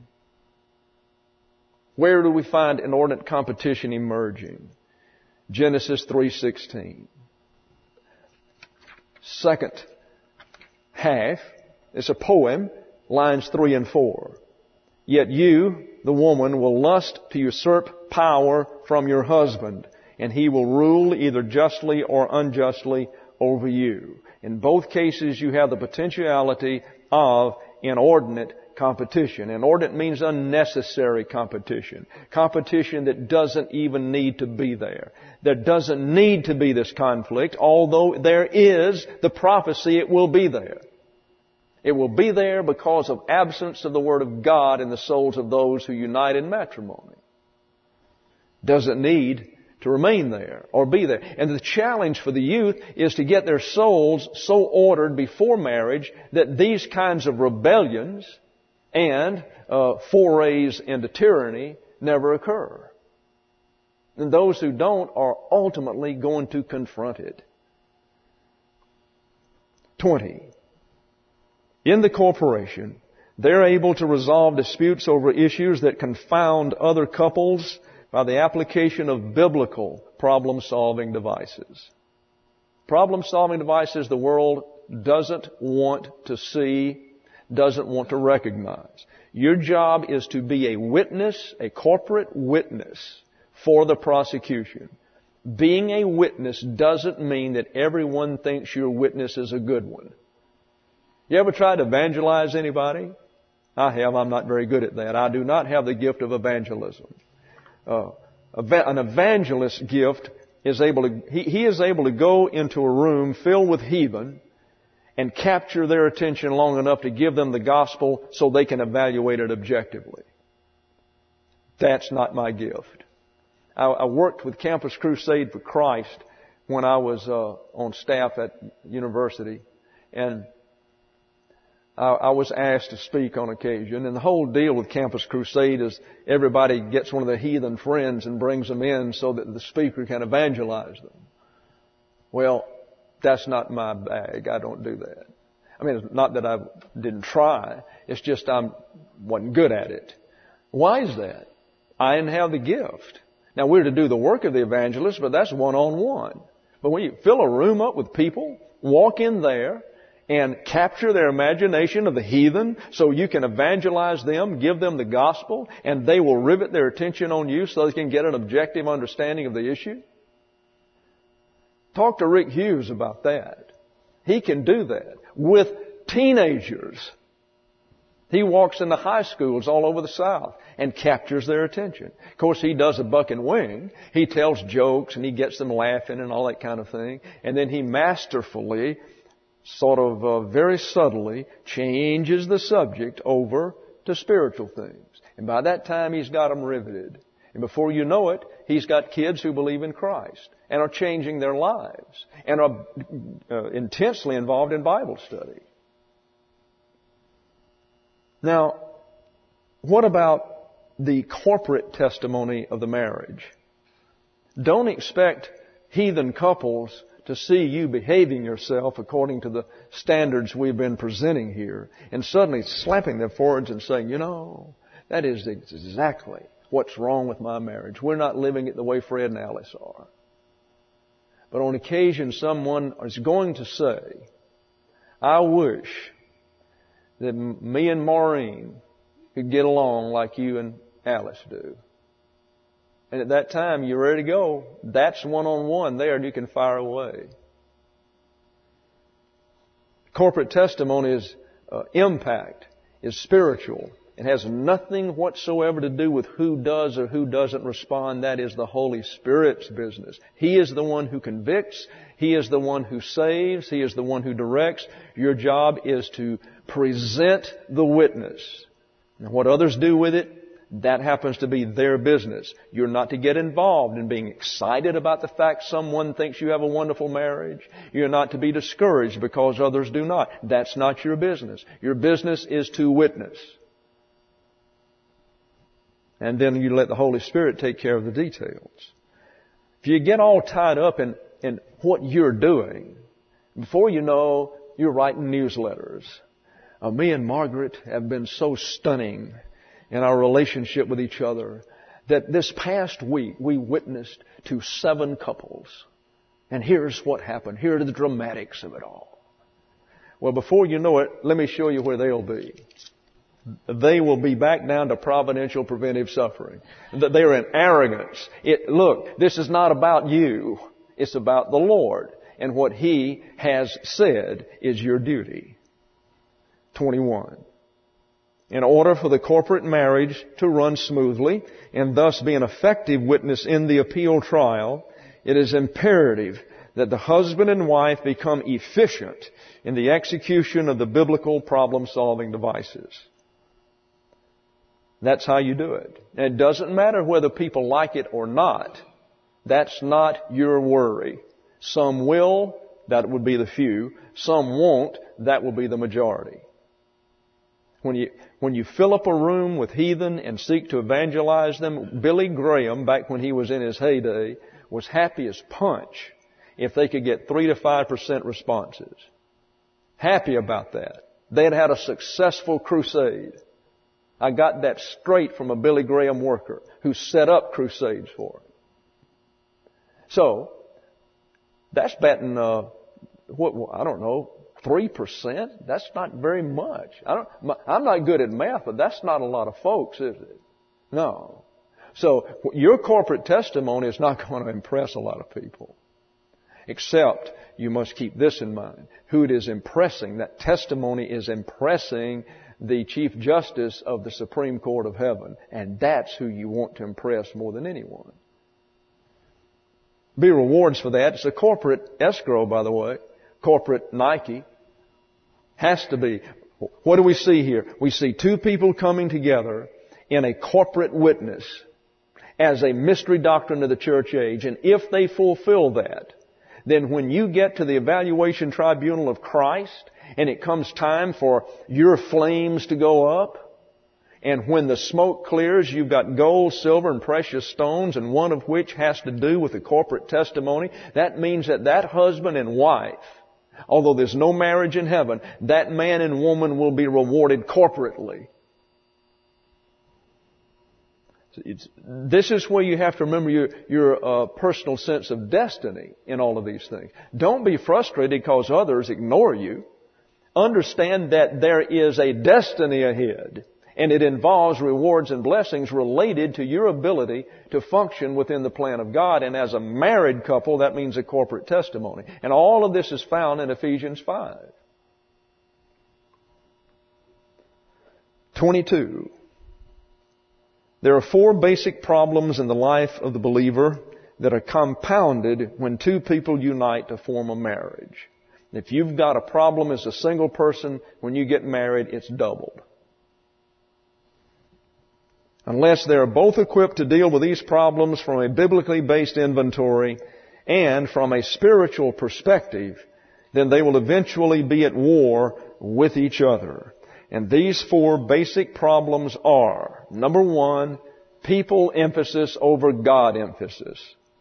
A: Where do we find inordinate competition emerging? Genesis three sixteen. Second half, it's a poem, lines three and four. Yet you, the woman, will lust to usurp power from your husband, and he will rule either justly or unjustly over you. In both cases, you have the potentiality of inordinate competition. Inordinate means unnecessary competition. Competition that doesn't even need to be there. There doesn't need to be this conflict, although there is the prophecy it will be there. It will be there because of absence of the Word of God in the souls of those who unite in matrimony. Doesn't need to remain there or be there. And the challenge for the youth is to get their souls so ordered before marriage that these kinds of rebellions and uh, forays into tyranny never occur. And those who don't are ultimately going to confront it. twenty. In the corporation, they're able to resolve disputes over issues that confound other couples by the application of biblical problem-solving devices. Problem-solving devices the world doesn't want to see, doesn't want to recognize. Your job is to be a witness, a corporate witness for the prosecution. Being a witness doesn't mean that everyone thinks your witness is a good one. You ever tried to evangelize anybody? I have. I'm not very good at that. I do not have the gift of evangelism. Uh, an evangelist gift is able to, he, he is able to go into a room filled with heathen and capture their attention long enough to give them the gospel so they can evaluate it objectively. That's not my gift. I, I worked with Campus Crusade for Christ when I was uh, on staff at university, and I, I was asked to speak on occasion. And the whole deal with Campus Crusade is everybody gets one of their heathen friends and brings them in so that the speaker can evangelize them. Well, that's not my bag. I don't do that. I mean, it's not that I didn't try. It's just I wasn't good at it. Why is that? I didn't have the gift. Now, we're to do the work of the evangelist, but that's one-on-one. But when you fill a room up with people, walk in there and capture their imagination of the heathen so you can evangelize them, give them the gospel, and they will rivet their attention on you so they can get an objective understanding of the issue. Talk to Rick Hughes about that. He can do that with teenagers. He walks into high schools all over the South and captures their attention. Of course, he does a buck and wing. He tells jokes and he gets them laughing and all that kind of thing. And then he masterfully, sort of uh, very subtly, changes the subject over to spiritual things. And by that time, he's got them riveted. And before you know it, he's got kids who believe in Christ and are changing their lives and are uh, intensely involved in Bible study. Now, what about the corporate testimony of the marriage? Don't expect heathen couples to see you behaving yourself according to the standards we've been presenting here and suddenly slapping their foreheads and saying, you know, that is exactly what's wrong with my marriage. We're not living it the way Fred and Alice are. But on occasion, someone is going to say, I wish that me and Maureen could get along like you and Alice do. And at that time, you're ready to go. That's one-on-one there, and you can fire away. Corporate testimony's uh, impact is spiritual. It has nothing whatsoever to do with who does or who doesn't respond. That is the Holy Spirit's business. He is the one who convicts. He is the one who saves. He is the one who directs. Your job is to present the witness. And what others do with it, that happens to be their business. You're not to get involved in being excited about the fact someone thinks you have a wonderful marriage. You're not to be discouraged because others do not. That's not your business. Your business is to witness. And then you let the Holy Spirit take care of the details. If you get all tied up in, in what you're doing, before you know, you're writing newsletters. Uh, me and Margaret have been so stunning in our relationship with each other that this past week we witnessed to seven couples. And here's what happened. Here are the dramatics of it all. Well, before you know it, let me show you where they'll be. They will be back down to providential preventive suffering. They're in arrogance. It, look, this is not about you. It's about the Lord. And what He has said is your duty. twenty-one. In order for the corporate marriage to run smoothly and thus be an effective witness in the appeal trial, it is imperative that the husband and wife become efficient in the execution of the biblical problem-solving devices. That's how you do it. And it doesn't matter whether people like it or not. That's not your worry. Some will, that would be the few. Some won't, that will be the majority. When you, when you fill up a room with heathen and seek to evangelize them, Billy Graham, back when he was in his heyday, was happy as punch if they could get three to five percent responses. Happy about that. They had had a successful crusade. I got that straight from a Billy Graham worker who set up crusades for him. So, that's betting, uh, what, I don't know, three percent? That's not very much. I don't, I'm not good at math, but that's not a lot of folks, is it? No. So your corporate testimony is not going to impress a lot of people. Except you must keep this in mind. Who it is impressing. That testimony is impressing the Chief Justice of the Supreme Court of Heaven. And that's who you want to impress more than anyone. Be rewards for that. It's a corporate escrow, by the way. Corporate Nike. Has to be. What do we see here? We see two people coming together in a corporate witness as a mystery doctrine of the church age. And if they fulfill that, then when you get to the evaluation tribunal of Christ and it comes time for your flames to go up, and when the smoke clears, you've got gold, silver, and precious stones, and one of which has to do with the corporate testimony, that means that that husband and wife, although there's no marriage in heaven, that man and woman will be rewarded corporately. It's, this is where you have to remember your, your uh, personal sense of destiny in all of these things. Don't be frustrated because others ignore you. Understand that there is a destiny ahead, and it involves rewards and blessings related to your ability to function within the plan of God. And as a married couple, that means a corporate testimony. And all of this is found in Ephesians five. twenty-two. There are four basic problems in the life of the believer that are compounded when two people unite to form a marriage. If you've got a problem as a single person, when you get married, it's doubled. Unless they are both equipped to deal with these problems from a biblically based inventory and from a spiritual perspective, then they will eventually be at war with each other. And these four basic problems are, number one, people emphasis over God emphasis.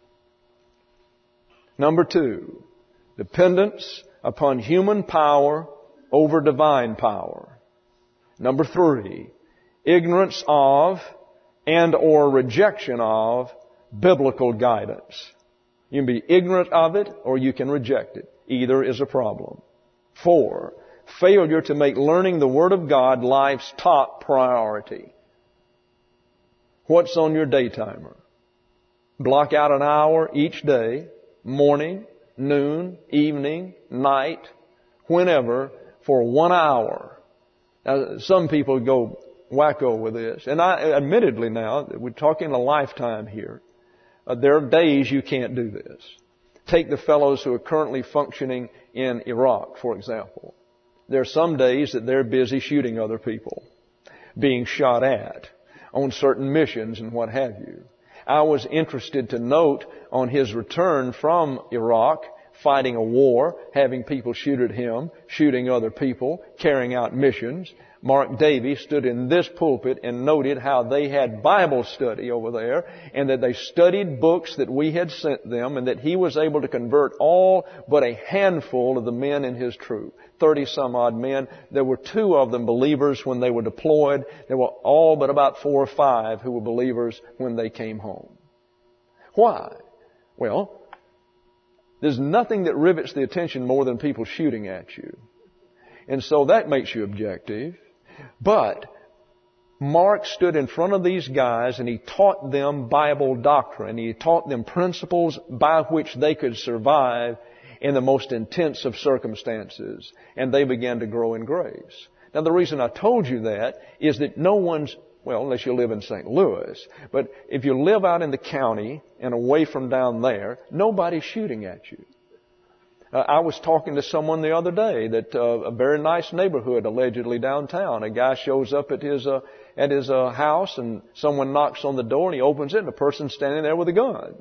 A: Number two, dependence upon human power over divine power. Number three, ignorance of and or rejection of biblical guidance. You can be ignorant of it or you can reject it. Either is a problem. Four, failure to make learning the Word of God life's top priority. What's on your day timer? Block out an hour each day, morning, noon, evening, night, whenever, for one hour. Now, some people go wacko with this. And I, admittedly now, we're talking a lifetime here. Uh, there are days you can't do this. Take the fellows who are currently functioning in Iraq, for example. There are some days that they're busy shooting other people, being shot at, on certain missions and what have you. I was interested to note on his return from Iraq, fighting a war, having people shoot at him, shooting other people, carrying out missions. Mark Davy stood in this pulpit and noted how they had Bible study over there and that they studied books that we had sent them and that he was able to convert all but a handful of the men in his troop. Thirty some odd men. There were two of them believers when they were deployed. There were all but about four or five who were believers when they came home. Why? Well, there's nothing that rivets the attention more than people shooting at you. And so that makes you objective. But Mark stood in front of these guys and he taught them Bible doctrine. He taught them principles by which they could survive in the most intense of circumstances. And they began to grow in grace. Now the reason I told you that is that no one's, well, unless you live in Saint Louis, but if you live out in the county and away from down there, nobody's shooting at you. Uh, I was talking to someone the other day that uh, a very nice neighborhood allegedly downtown. A guy shows up at his uh, at his uh, house and someone knocks on the door and he opens it and a person's standing there with a gun.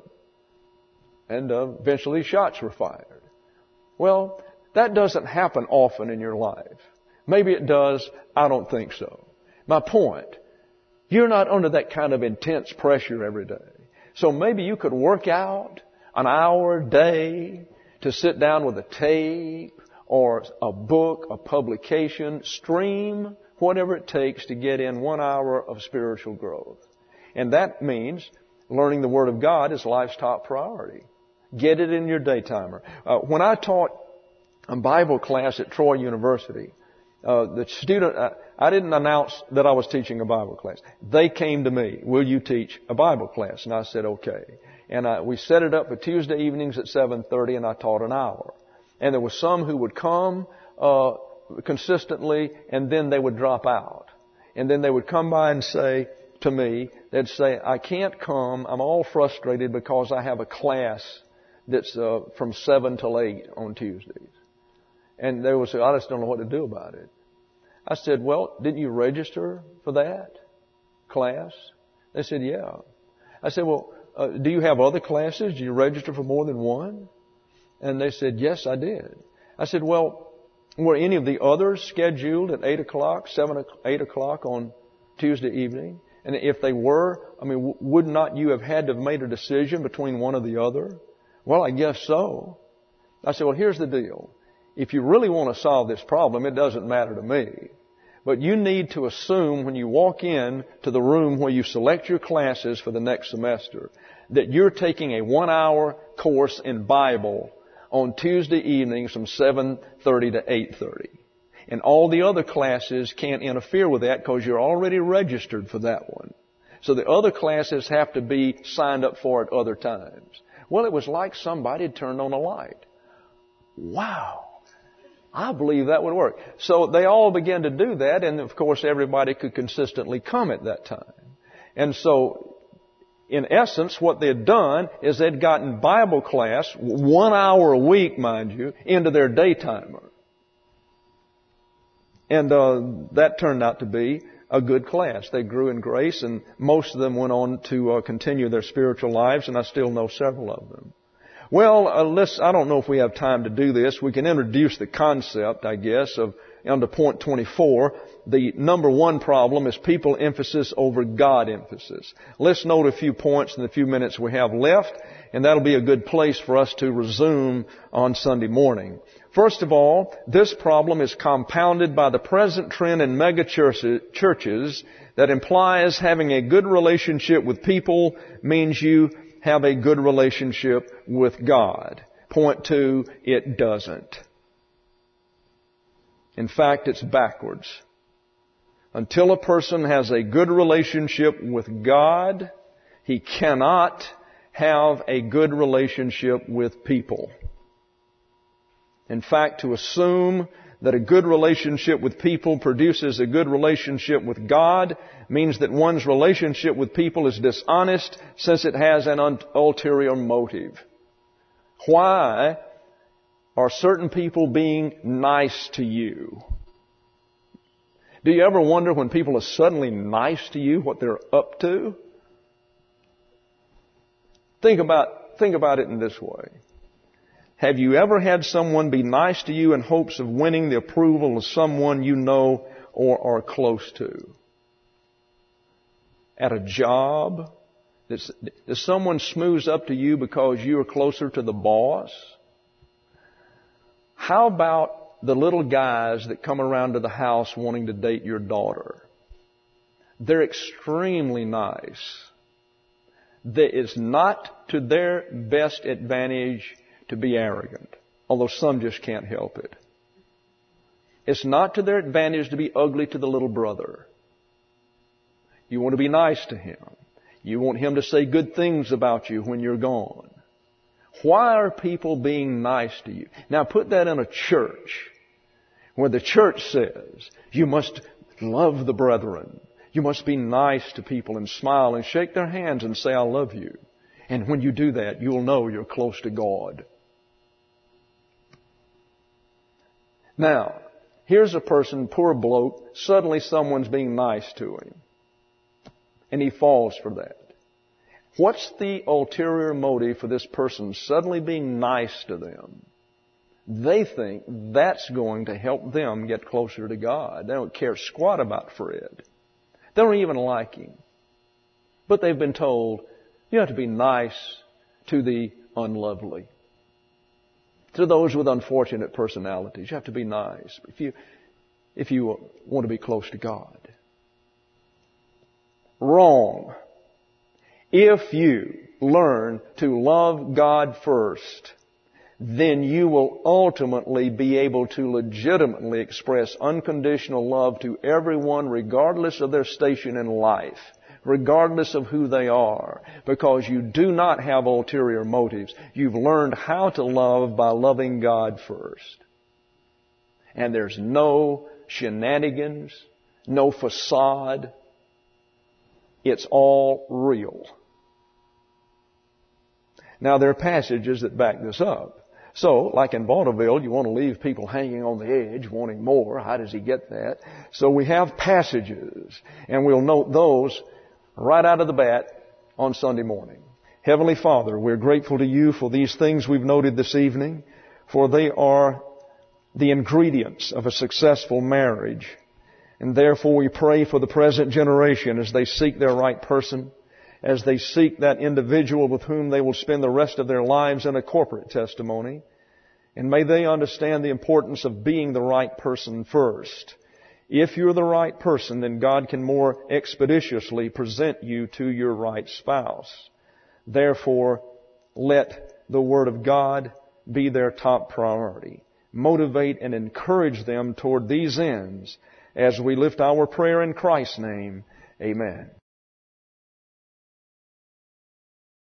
A: And uh, eventually shots were fired. Well, that doesn't happen often in your life. Maybe it does. I don't think so. My point, you're not under that kind of intense pressure every day. So maybe you could work out an hour a day to sit down with a tape or a book, a publication, stream, whatever it takes to get in one hour of spiritual growth. And that means learning the Word of God is life's top priority. Get it in your day timer. Uh, when I taught a Bible class at Troy University, Uh, the student, uh, I didn't announce that I was teaching a Bible class. They came to me, will you teach a Bible class? And I said, okay. And I, we set it up for Tuesday evenings at seven thirty, and I taught an hour. And there were some who would come uh, consistently, and then they would drop out. And then they would come by and say to me, they'd say, I can't come. I'm all frustrated because I have a class that's uh, from seven till eight on Tuesdays. And they would say, I just don't know what to do about it. I said, well, didn't you register for that class? They said, yeah. I said, well, uh, do you have other classes? Do you register for more than one? And they said, yes, I did. I said, well, were any of the others scheduled at eight o'clock, seven, eight o'clock on Tuesday evening? And if they were, I mean, w- would not you have had to have made a decision between one or the other? Well, I guess so. I said, well, here's the deal. If you really want to solve this problem, it doesn't matter to me. But you need to assume when you walk in to the room where you select your classes for the next semester that you're taking a one-hour course in Bible on Tuesday evenings from seven thirty to eight thirty. And all the other classes can't interfere with that because you're already registered for that one. So the other classes have to be signed up for at other times. Well, it was like somebody had turned on a light. Wow. I believe that would work. So they all began to do that, and of course everybody could consistently come at that time. And so, in essence, what they had done is they'd gotten Bible class, one hour a week, mind you, into their daytimer. And uh, that turned out to be a good class. They grew in grace, and most of them went on to uh, continue their spiritual lives, and I still know several of them. Well, uh, let's, I don't know if we have time to do this. We can introduce the concept, I guess, of under point twenty-four. The number one problem is people emphasis over God emphasis. Let's note a few points in the few minutes we have left, and that'll be a good place for us to resume on Sunday morning. First of all, this problem is compounded by the present trend in mega churches that implies having a good relationship with people means you have a good relationship with God. Point two, it doesn't. In fact, it's backwards. Until a person has a good relationship with God, he cannot have a good relationship with people. In fact, to assume that a good relationship with people produces a good relationship with God means that one's relationship with people is dishonest since it has an ulterior motive. Why are certain people being nice to you? Do you ever wonder when people are suddenly nice to you what they're up to? Think about, think about it in this way. Have you ever had someone be nice to you in hopes of winning the approval of someone you know or are close to? At a job? Does, does someone smooth up to you because you are closer to the boss? How about the little guys that come around to the house wanting to date your daughter? They're extremely nice. It is not to their best advantage to be arrogant, although some just can't help it. It's not to their advantage to be ugly to the little brother. You want to be nice to him. You want him to say good things about you when you're gone. Why are people being nice to you? Now put that in a church where the church says you must love the brethren. You must be nice to people and smile and shake their hands and say, I love you. And when you do that, you'll know you're close to God. Now, here's a person, poor bloke, suddenly someone's being nice to him. And he falls for that. What's the ulterior motive for this person suddenly being nice to them? They think that's going to help them get closer to God. They don't care squat about Fred. They don't even like him. But they've been told, you have to be nice to the unlovely. To those with unfortunate personalities. You have to be nice if you, if you want to be close to God. Wrong. If you learn to love God first, then you will ultimately be able to legitimately express unconditional love to everyone regardless of their station in life, regardless of who they are, because you do not have ulterior motives. You've learned how to love by loving God first. And there's no shenanigans, no facade. It's all real. Now, there are passages that back this up. So, like in vaudeville, you want to leave people hanging on the edge, wanting more. How does he get that? So we have passages, and we'll note those right out of the bat on Sunday morning. Heavenly Father, we're grateful to you for these things we've noted this evening, for they are the ingredients of a successful marriage. And therefore we pray for the present generation as they seek their right person, as they seek that individual with whom they will spend the rest of their lives in a corporate testimony. And may they understand the importance of being the right person first. If you're the right person, then God can more expeditiously present you to your right spouse. Therefore, let the Word of God be their top priority. Motivate and encourage them toward these ends as we lift our prayer in Christ's name. Amen.